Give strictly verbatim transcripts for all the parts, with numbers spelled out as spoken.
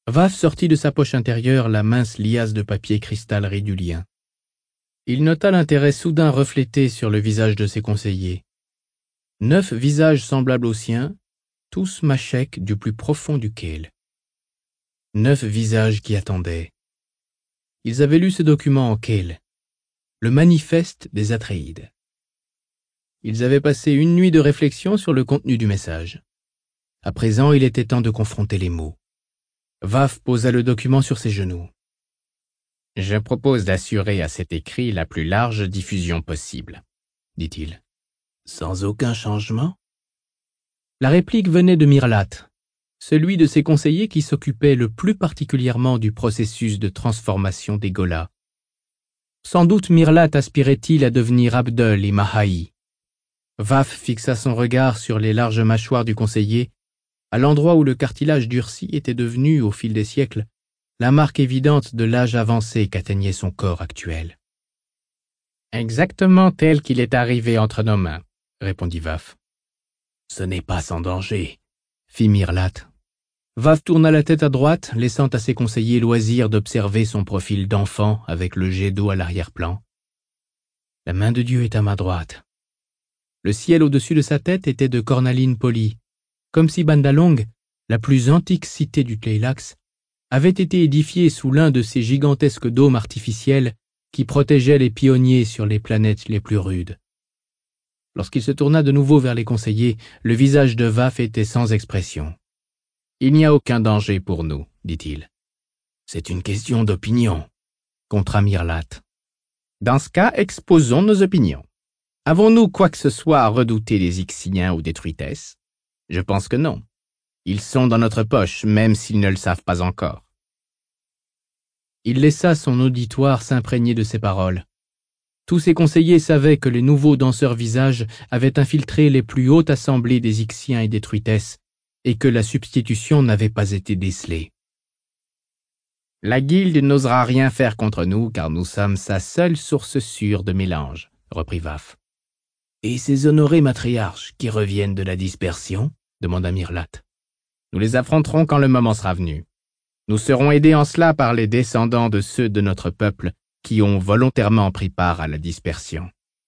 Vaf sortit de sa poche intérieure la mince liasse de papier cristal rédulien. Il nota l'intérêt soudain reflété sur le visage de ses conseillers. Neuf visages semblables aux siens, tous machèques du plus profond du Kale. Neuf visages qui attendaient. Ils avaient lu ce document en Kale, le manifeste des Atréides. Ils avaient passé une nuit de réflexion sur le contenu du message. À présent, il était temps de confronter les mots. Vaf posa le document sur ses genoux. « Je propose d'assurer à cet écrit la plus large diffusion possible, » dit-il. « Sans aucun changement ?» La réplique venait de Myrlat, celui de ses conseillers qui s'occupait le plus particulièrement du processus de transformation des Gholas. Sans doute Myrlat aspirait-il à devenir Abdel et Mahaï. Vaf fixa son regard sur les larges mâchoires du conseiller, à l'endroit où le cartilage durci était devenu, au fil des siècles, la marque évidente de l'âge avancé qu'atteignait son corps actuel. « Exactement tel qu'il est arrivé entre nos mains, » répondit Vaf. « Ce n'est pas sans danger, » fit Myrlat. Vaf tourna la tête à droite, laissant à ses conseillers loisir d'observer son profil d'enfant avec le jet d'eau à l'arrière-plan. La main de Dieu est à ma droite. Le ciel au-dessus de sa tête était de cornaline polie, comme si Bandalong, la plus antique cité du Tleilax, avait été édifiée sous l'un de ces gigantesques dômes artificiels qui protégeaient les pionniers sur les planètes les plus rudes. Lorsqu'il se tourna de nouveau vers les conseillers, le visage de Vaf était sans expression. « Il n'y a aucun danger pour nous, dit-il. »« C'est une question d'opinion, » contra Myrlat. « Dans ce cas, exposons nos opinions. Avons-nous quoi que ce soit à redouter des Ixiens ou des Truitesses? Je pense que non. Ils sont dans notre poche, même s'ils ne le savent pas encore. » Il laissa son auditoire s'imprégner de ces paroles. Tous ses conseillers savaient que les nouveaux danseurs visages avaient infiltré les plus hautes assemblées des Ixiens et des Truitesses, et que la substitution n'avait pas été décelée. « La guilde n'osera rien faire contre nous, car nous sommes sa seule source sûre de mélange, » reprit Vaf. « Et ces honorés matriarches qui reviennent de la dispersion ?» demanda Myrlat. « Nous les affronterons quand le moment sera venu. Nous serons aidés en cela par les descendants de ceux de notre peuple qui ont volontairement pris part à la dispersion. »«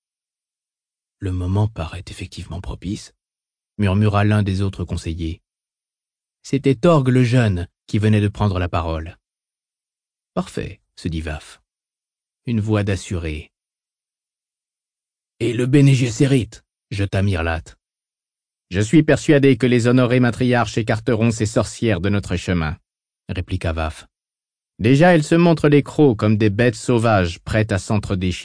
Le moment paraît effectivement propice, » murmura l'un des autres conseillers. C'était Torg le jeune qui venait de prendre la parole. « Parfait, » se dit Vaf. Une voix d'assuré. « Et le Bene Gesserit » jeta Myrlat. « Je suis persuadé que les honorés matriarches écarteront ces sorcières de notre chemin, » répliqua Vaf. « Déjà elles se montrent les crocs comme des bêtes sauvages prêtes à s'entre-déchirer. »«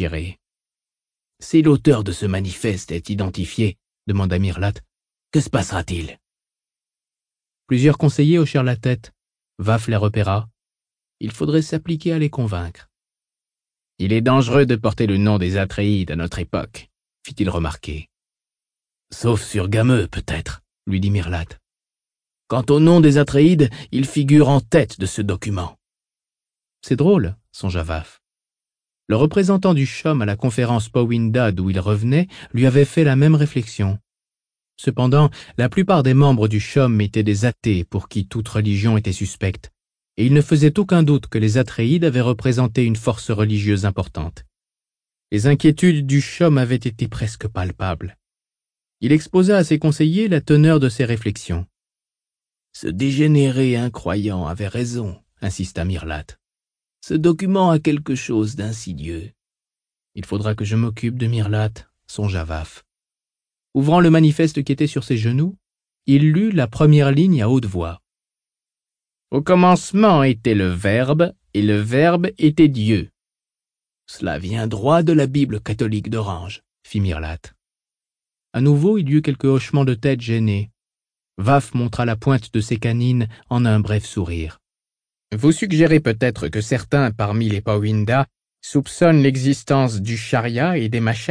Si l'auteur de ce manifeste est identifié, » demanda Myrlat, « que se passera-t-il » Plusieurs conseillers hochèrent la tête. Vaf les repéra. Il faudrait s'appliquer à les convaincre. « Il est dangereux de porter le nom des Atréides à notre époque, » fit-il remarquer. « Sauf sur Gameux, peut-être, » lui dit Myrlat. « Quant au nom des Atréides, il figure en tête de ce document. » C'est drôle, songea Vaf. Le représentant du Chum à la conférence Powinda d'où il revenait lui avait fait la même réflexion. Cependant, la plupart des membres du Chum étaient des athées pour qui toute religion était suspecte, et il ne faisait aucun doute que les Atréides avaient représenté une force religieuse importante. Les inquiétudes du Chum avaient été presque palpables. Il exposa à ses conseillers la teneur de ses réflexions. « Ce dégénéré incroyant avait raison, » insista Myrlat. « Ce document a quelque chose d'insidieux. »« Il faudra que je m'occupe de Myrlat, » songea Vaf. Ouvrant le manifeste qui était sur ses genoux, il lut la première ligne à haute voix. « Au commencement était le Verbe, et le Verbe était Dieu. »« Cela vient droit de la Bible catholique d'Orange, » fit Myrlat. À nouveau, il y eut quelques hochements de tête gênés. Vaf montra la pointe de ses canines en un bref sourire. « Vous suggérez peut-être que certains parmi les Powinda soupçonnent l'existence du charia et des machèques ?»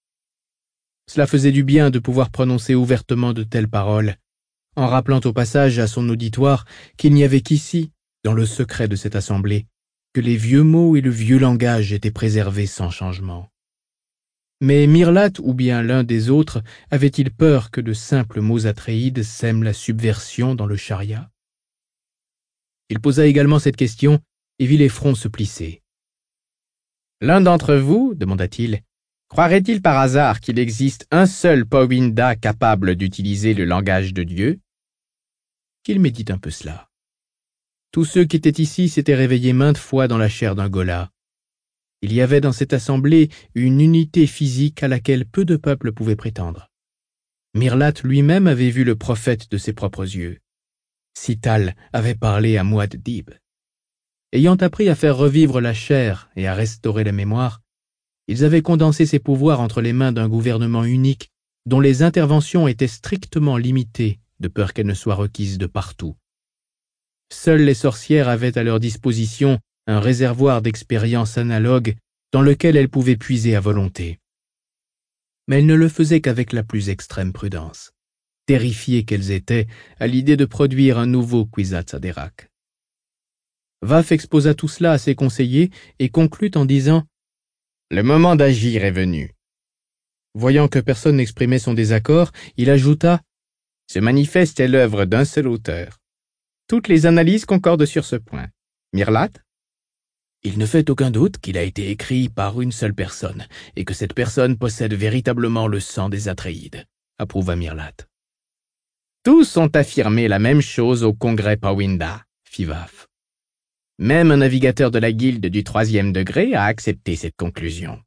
Cela faisait du bien de pouvoir prononcer ouvertement de telles paroles, en rappelant au passage à son auditoire qu'il n'y avait qu'ici, dans le secret de cette assemblée, que les vieux mots et le vieux langage étaient préservés sans changement. Mais Myrlat ou bien l'un des autres avait-il peur que de simples mots atréides sèment la subversion dans le charia? Il posa également cette question et vit les fronts se plisser. « L'un d'entre vous, demanda-t-il, croirait-il par hasard qu'il existe un seul Pawinda capable d'utiliser le langage de Dieu ?» Qu'il médite un peu cela. Tous ceux qui étaient ici s'étaient réveillés maintes fois dans la chair d'un Ghola. Il y avait dans cette assemblée une unité physique à laquelle peu de peuples pouvaient prétendre. Myrlat lui-même avait vu le prophète de ses propres yeux. Sital avait parlé à Muad'Dib. Ayant appris à faire revivre la chair et à restaurer la mémoire, ils avaient condensé ses pouvoirs entre les mains d'un gouvernement unique dont les interventions étaient strictement limitées de peur qu'elles ne soient requises de partout. Seules les sorcières avaient à leur disposition un réservoir d'expériences analogues dans lequel elles pouvaient puiser à volonté. Mais elles ne le faisaient qu'avec la plus extrême prudence, terrifiées qu'elles étaient à l'idée de produire un nouveau Kwisatz Haderach. Vaf exposa tout cela à ses conseillers et conclut en disant « Le moment d'agir est venu. » Voyant que personne n'exprimait son désaccord, il ajouta « Ce manifeste est l'œuvre d'un seul auteur. Toutes les analyses concordent sur ce point. Myrlat ?» Il ne fait aucun doute qu'il a été écrit par une seule personne et que cette personne possède véritablement le sang des Atréides, approuva Myrlat. Tous ont affirmé la même chose au congrès Pawinda, fit Vaf. Même un navigateur de la guilde du troisième degré a accepté cette conclusion.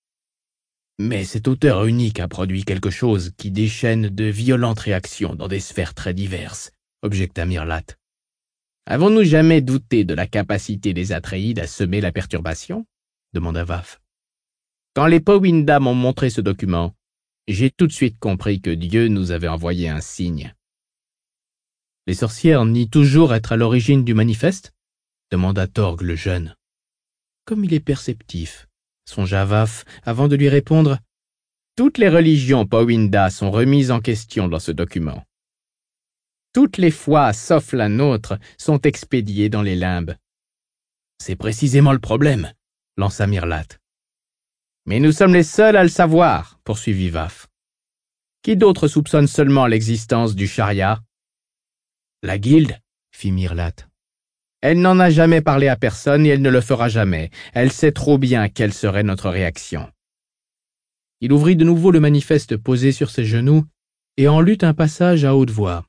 Mais cet auteur unique a produit quelque chose qui déchaîne de violentes réactions dans des sphères très diverses, objecta Myrlat. Avons-nous jamais douté de la capacité des Atréides à semer la perturbation ? Demanda Vaf. Quand les Pawinda m'ont montré ce document, j'ai tout de suite compris que Dieu nous avait envoyé un signe. Les sorcières nient toujours être à l'origine du manifeste ? Demanda Torg le jeune. Comme il est perceptif, songea Vaf avant de lui répondre. Toutes les religions Pawinda sont remises en question dans ce document. Toutes les foi, sauf la nôtre, sont expédiées dans les limbes. C'est précisément le problème, lança Myrlat. Mais nous sommes les seuls à le savoir, poursuivit Vaf. Qui d'autre soupçonne seulement l'existence du charia? La guilde, fit Myrlat. Elle n'en a jamais parlé à personne et elle ne le fera jamais. Elle sait trop bien quelle serait notre réaction. Il ouvrit de nouveau le manifeste posé sur ses genoux et en lut un passage à haute voix.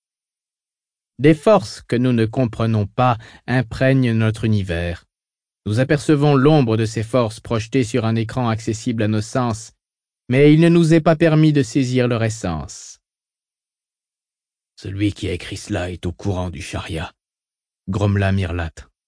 Des forces que nous ne comprenons pas imprègnent notre univers. Nous apercevons l'ombre de ces forces projetées sur un écran accessible à nos sens, mais il ne nous est pas permis de saisir leur essence. Celui qui a écrit cela est au courant du charia, grommela Myrlat.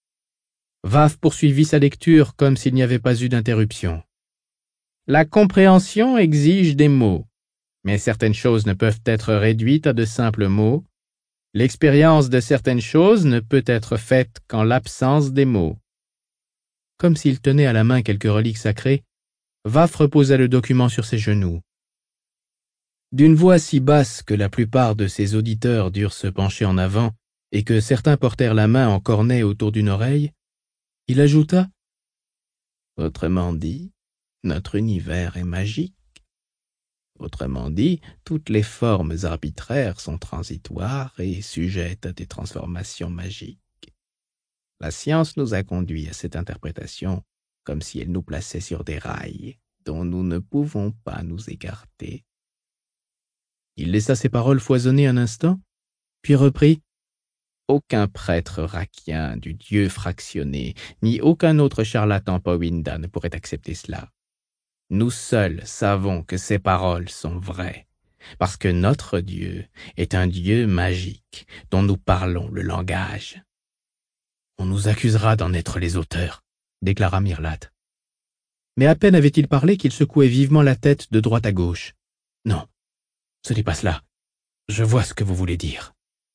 Vaf poursuivit sa lecture comme s'il n'y avait pas eu d'interruption. La compréhension exige des mots, mais certaines choses ne peuvent être réduites à de simples mots. L'expérience de certaines choses ne peut être faite qu'en l'absence des mots. Comme s'il tenait à la main quelques reliques sacrées, Vaf reposa le document sur ses genoux. D'une voix si basse que la plupart de ses auditeurs durent se pencher en avant et que certains portèrent la main en cornet autour d'une oreille, il ajouta « Autrement dit, notre univers est magique. Autrement dit, toutes les formes arbitraires sont transitoires et sujettes à des transformations magiques. La science nous a conduits à cette interprétation comme si elle nous plaçait sur des rails dont nous ne pouvons pas nous écarter. » Il laissa ses paroles foisonner un instant, puis reprit « Aucun prêtre rakien du dieu fractionné, ni aucun autre charlatan Pawinda ne pourrait accepter cela. Nous seuls savons que ces paroles sont vraies, parce que notre Dieu est un Dieu magique dont nous parlons le langage. » On nous accusera d'en être les auteurs, déclara Myrlat. Mais à peine avait-il parlé qu'il secouait vivement la tête de droite à gauche. Non, ce n'est pas cela. Je vois ce que vous voulez dire.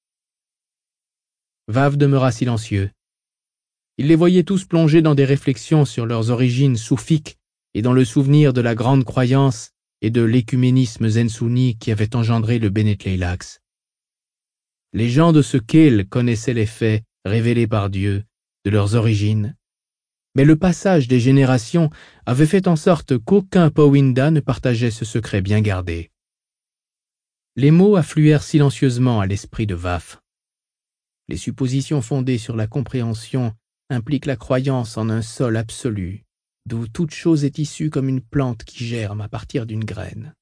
Vaf demeura silencieux. Il les voyait tous plongés dans des réflexions sur leurs origines soufiques et dans le souvenir de la grande croyance et de l'écuménisme zensouni qui avait engendré le Bene Tleilax. Les gens de ce Keel connaissaient les faits révélés par Dieu de leurs origines, mais le passage des générations avait fait en sorte qu'aucun Pawinda ne partageait ce secret bien gardé. Les mots affluèrent silencieusement à l'esprit de Vaf. Les suppositions fondées sur la compréhension impliquent la croyance en un sol absolu, d'où toute chose est issue comme une plante qui germe à partir d'une graine.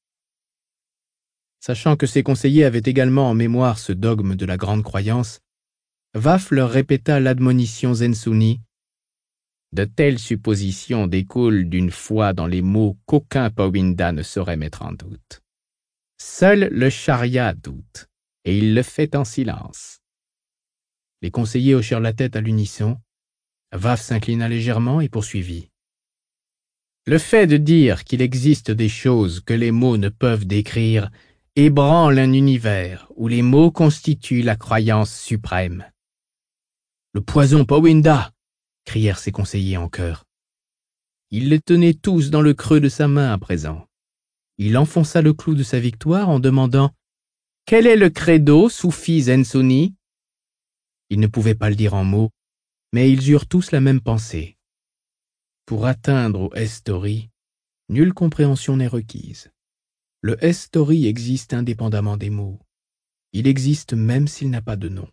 Sachant que ses conseillers avaient également en mémoire ce dogme de la grande croyance, Vaf leur répéta l'admonition Zensuni. De telles suppositions découlent d'une foi dans les mots qu'aucun Pawinda ne saurait mettre en doute. Seul le charia doute, et il le fait en silence. Les conseillers hochèrent la tête à l'unisson. Vaf s'inclina légèrement et poursuivit. Le fait de dire qu'il existe des choses que les mots ne peuvent décrire ébranle un univers où les mots constituent la croyance suprême. Le poison Pawinda! Crièrent ses conseillers en chœur. Il les tenait tous dans le creux de sa main à présent. Il enfonça le clou de sa victoire en demandant « Quel est le credo, Soufi Zensuni ?» Ils ne pouvaient pas le dire en mots, mais ils eurent tous la même pensée. Pour atteindre au Estori, nulle compréhension n'est requise. Le Estori existe indépendamment des mots. Il existe même s'il n'a pas de nom.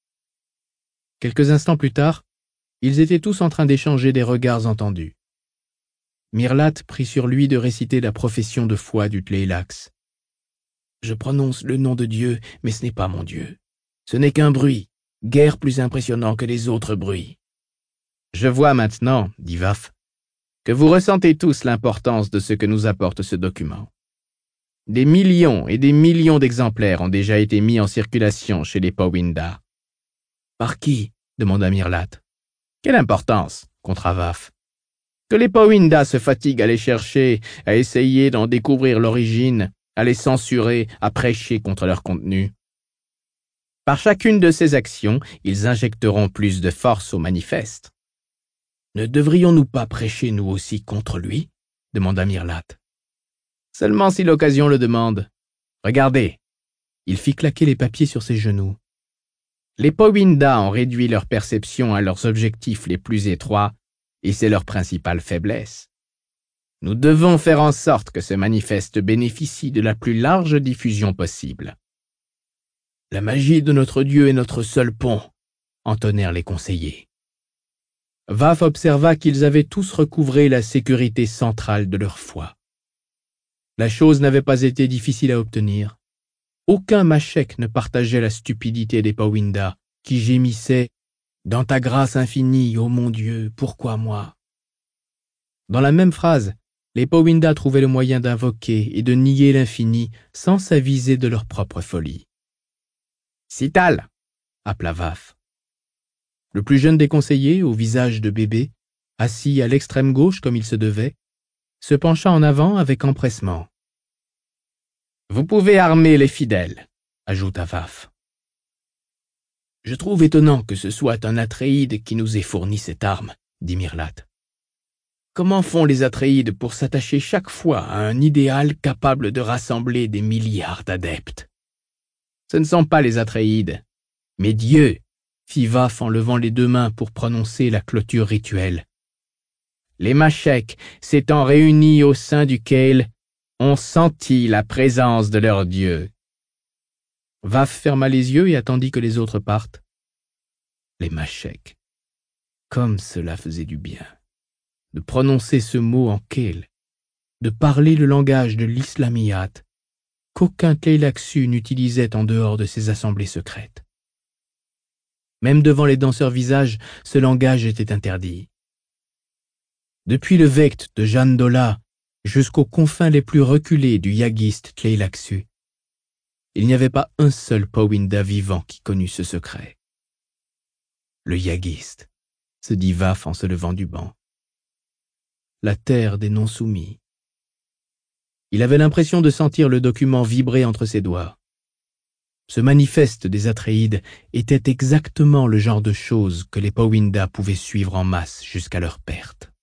Quelques instants plus tard, ils étaient tous en train d'échanger des regards entendus. Myrlat prit sur lui de réciter la profession de foi du Tleilax. « Je prononce le nom de Dieu, mais ce n'est pas mon Dieu. Ce n'est qu'un bruit, guère plus impressionnant que les autres bruits. »« Je vois maintenant, dit Vaf, que vous ressentez tous l'importance de ce que nous apporte ce document. Des millions et des millions d'exemplaires ont déjà été mis en circulation chez les Pawinda. »« Par qui ?» demanda Myrlat. Quelle importance, contra Vaf. Que les Pawinda se fatiguent à les chercher, à essayer d'en découvrir l'origine, à les censurer, à prêcher contre leur contenu. Par chacune de ces actions, ils injecteront plus de force au manifeste. Ne devrions-nous pas prêcher nous aussi contre lui? Demanda Myrlat. Seulement si l'occasion le demande. Regardez. Il fit claquer les papiers sur ses genoux. Les Pawinda ont réduit leur perception à leurs objectifs les plus étroits, et c'est leur principale faiblesse. Nous devons faire en sorte que ce manifeste bénéficie de la plus large diffusion possible. La magie de notre Dieu est notre seul pont, entonnèrent les conseillers. Vaf observa qu'ils avaient tous recouvré la sécurité centrale de leur foi. La chose n'avait pas été difficile à obtenir. Aucun machek ne partageait la stupidité des Pawinda, qui gémissaient « Dans ta grâce infinie, ô mon Dieu, pourquoi moi ?» Dans la même phrase, les Pawinda trouvaient le moyen d'invoquer et de nier l'infini sans s'aviser de leur propre folie. « Cital !» appela Vaf. Le plus jeune des conseillers, au visage de bébé, assis à l'extrême gauche comme il se devait, se pencha en avant avec empressement. « Vous pouvez armer les fidèles, » ajouta Vaf. « Je trouve étonnant que ce soit un Atréide qui nous ait fourni cette arme, » dit Myrlat. « Comment font les Atréides pour s'attacher chaque fois à un idéal capable de rassembler des milliards d'adeptes? »« Ce ne sont pas les Atréides, mais Dieu, » fit Vaf en levant les deux mains pour prononcer la clôture rituelle. Les Macheks, s'étant réunis au sein du Kale, ont senti la présence de leur Dieu. Vaf ferma les yeux et attendit que les autres partent. Les Macheks. Comme cela faisait du bien. De prononcer ce mot en Kale, de parler le langage de l'Islamiyat, qu'aucun Tleilaxu n'utilisait en dehors de ses assemblées secrètes. Même devant les danseurs visages, ce langage était interdit. Depuis le Vect de Jandola jusqu'aux confins les plus reculés du Yagist Tleilaxu, il n'y avait pas un seul Pawinda vivant qui connût ce secret. Le Yagist, se dit Vaf en se levant du banc. La terre des non-soumis. Il avait l'impression de sentir le document vibrer entre ses doigts. Ce manifeste des Atréides était exactement le genre de choses que les Pawinda pouvaient suivre en masse jusqu'à leur perte.